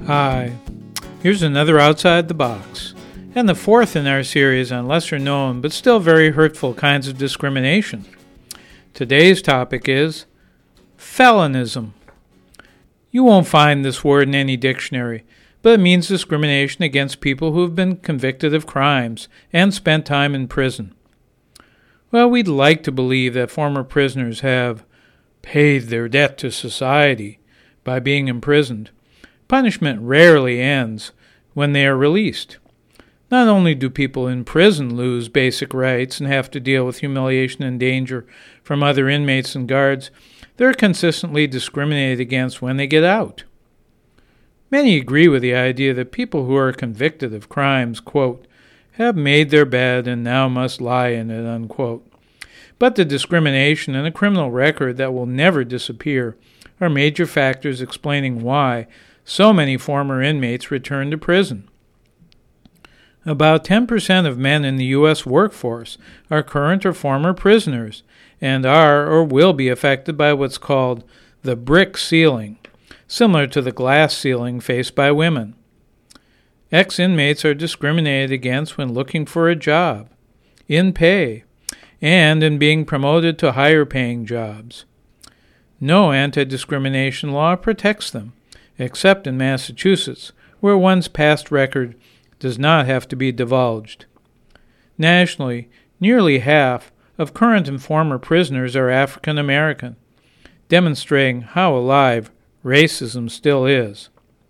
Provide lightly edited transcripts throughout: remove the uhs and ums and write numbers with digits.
Hi, here's another Outside the Box, and the fourth in our series on lesser known but still very hurtful kinds of discrimination. Today's topic is felonism. You won't find this word in any dictionary, but it means discrimination against people who have been convicted of crimes and spent time in prison. Well, we'd like to believe that former prisoners have paid their debt to society by being imprisoned. Punishment rarely ends when they are released. Not only do people in prison lose basic rights and have to deal with humiliation and danger from other inmates and guards, they're consistently discriminated against when they get out. Many agree with the idea that people who are convicted of crimes, quote, have made their bed and now must lie in it, unquote. But the discrimination and a criminal record that will never disappear are major factors explaining why so many former inmates return to prison. About 10% of men in the U.S. workforce are current or former prisoners and are or will be affected by what's called the brick ceiling, similar to the glass ceiling faced by women. Ex-inmates are discriminated against when looking for a job, in pay, and in being promoted to higher-paying jobs. No anti-discrimination law protects them, except in Massachusetts, where one's past record does not have to be divulged. Nationally, nearly half of current and former prisoners are African American, demonstrating how alive racism still is.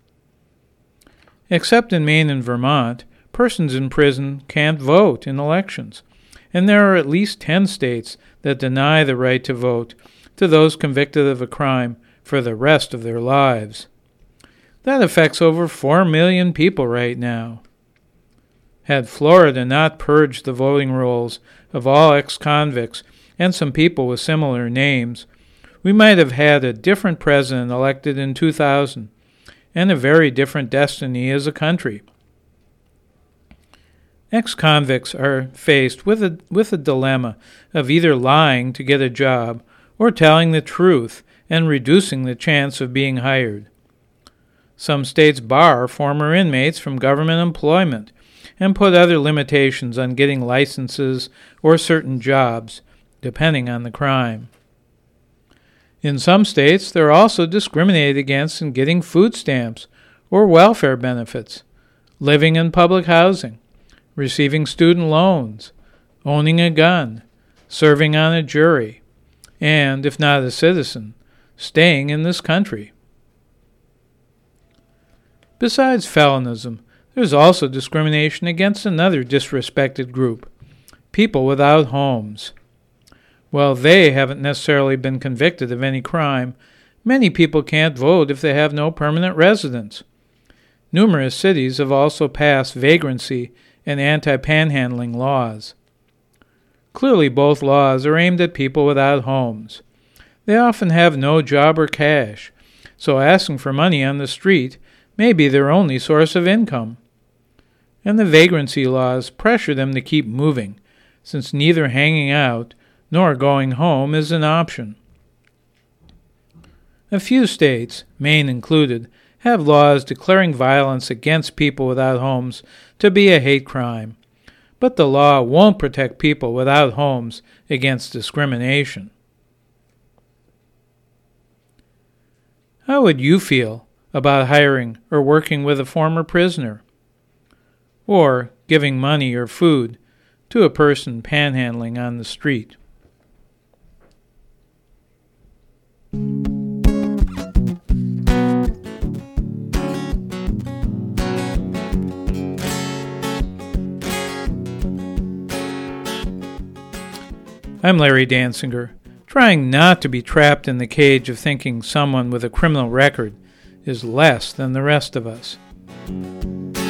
Except in Maine and Vermont, persons in prison can't vote in elections, and there are at least 10 states that deny the right to vote to those convicted of a crime for the rest of their lives. That affects over 4 million people right now. Had Florida not purged the voting rolls of all ex-convicts and some people with similar names, we might have had a different president elected in 2000 and a very different destiny as a country. Ex-convicts are faced with a dilemma of either lying to get a job or telling the truth and reducing the chance of being hired. Some states bar former inmates from government employment and put other limitations on getting licenses or certain jobs, depending on the crime. In some states, they're also discriminated against in getting food stamps or welfare benefits, living in public housing, receiving student loans, owning a gun, serving on a jury, and, if not a citizen, staying in this country. Besides felonism, there's also discrimination against another disrespected group, people without homes. While they haven't necessarily been convicted of any crime, many people can't vote if they have no permanent residence. Numerous cities have also passed vagrancy and anti-panhandling laws. Clearly, both laws are aimed at people without homes. They often have no job or cash, so asking for money on the street may be their only source of income. And the vagrancy laws pressure them to keep moving, since neither hanging out nor going home is an option. A few states, Maine included, have laws declaring violence against people without homes to be a hate crime, but the law won't protect people without homes against discrimination. How would you feel about hiring or working with a former prisoner, or giving money or food to a person panhandling on the street? I'm Larry Dansinger, trying not to be trapped in the cage of thinking someone with a criminal record is less than the rest of us.